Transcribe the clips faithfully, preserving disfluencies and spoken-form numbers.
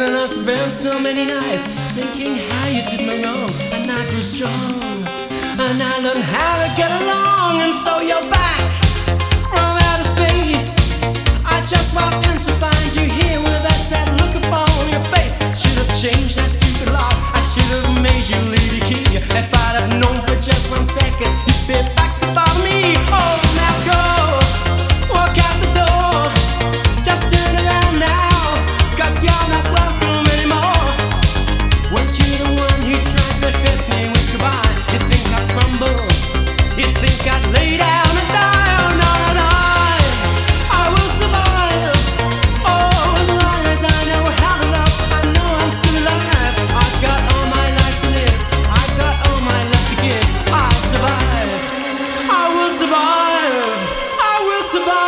And I spent so many nights thinking how you did me wrong, and I grew strong, and I learned how to get along. And so you're back from outer space. I just walked in to find you here with that sad look upon your face. Should have changed that stupid law. I should have made you leave your key. If I'd have known for just one second you'd be back to follow me. Oh, now go, walk out the door. Just turn around now, 'cause you're not welcome anymore. Weren't you the one who tried to hit me with goodbye? You think I'd crumble? You think I'd lay down and die? Oh, no, no, no, I will survive. Oh, as long as I know how to love, I know I'm still alive. I've got all my life to live, I've got all my love to give. I'll survive, I will survive, I will survive.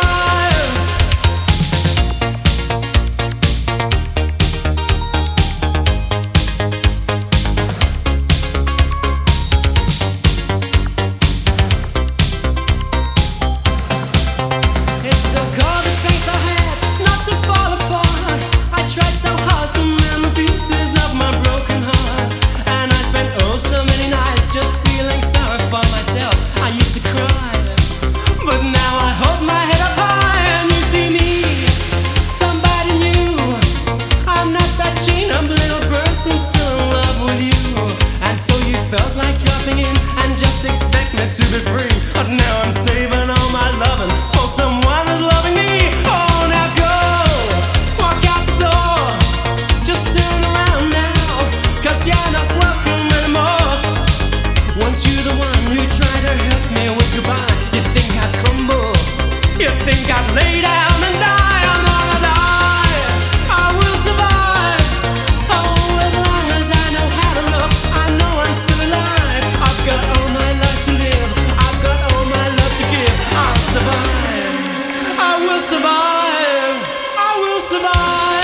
It took all the strength I had not to fall apart. I tried so hard to mend the pieces of my broken heart, and I spent oh so many nights just feeling sorry for myself. I used to cry, but now I hold my head up high, and you see me, somebody new. I'm not that chained-up little person still in love with you. And so you felt like dropping in and just expect me to be free. But now I'm saving all my loving for someone who's loving me. Oh, now go, walk out the door. Just turn around now, 'cause you're not welcome anymore. Weren't you the one who tried to hurt me with goodbye? You think I'd crumble? You think I'd lay down and die? I'm gonna die, I will survive. Oh, as long as I know how to love, I know I'm still alive. I've got all my life to live, I've got all my love to give. I'll survive, I will survive, I will survive.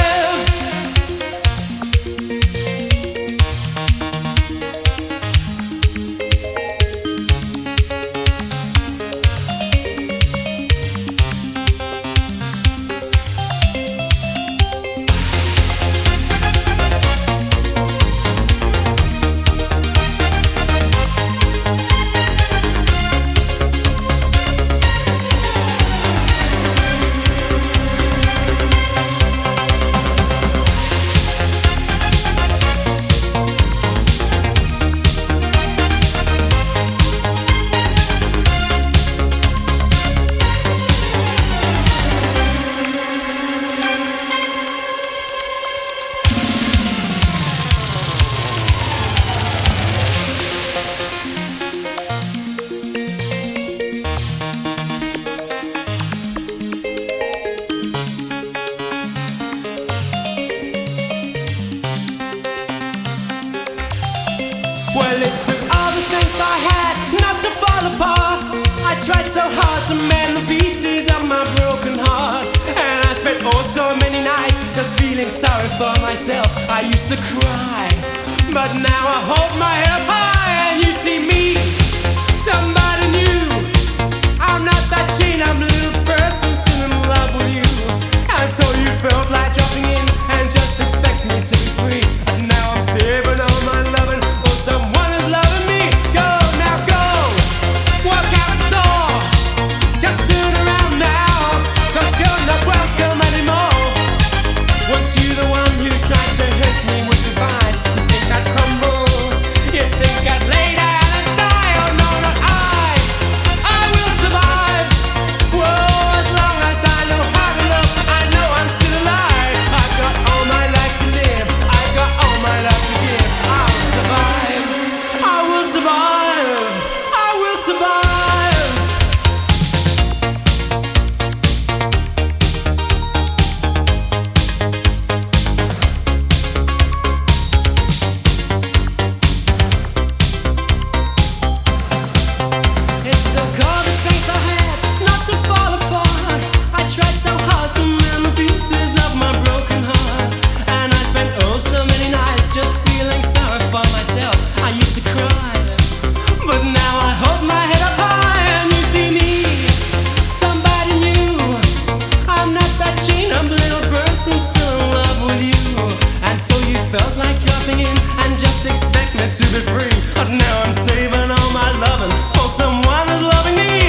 Well, it took all the strength I had not to fall apart. I tried so hard to mend the pieces of my broken heart, and I spent oh so many nights just feeling sorry for myself. I used to cry, but now I hold my head up high, and you see me, somebody new. I'm not that chained-up little person still in love with you. And so you felt like dropping in and just expect me to be free. And now I'm saving all my loving for someone who's loving me. Go, now go, walk out the door. Just turn around now, 'cause you're not welcome anymore. Weren't you the one who tried to hurt me with goodbyes? You think I'd crumble? You think I'd in and just expect me to be free. But now I'm saving all my loving for someone who's loving me.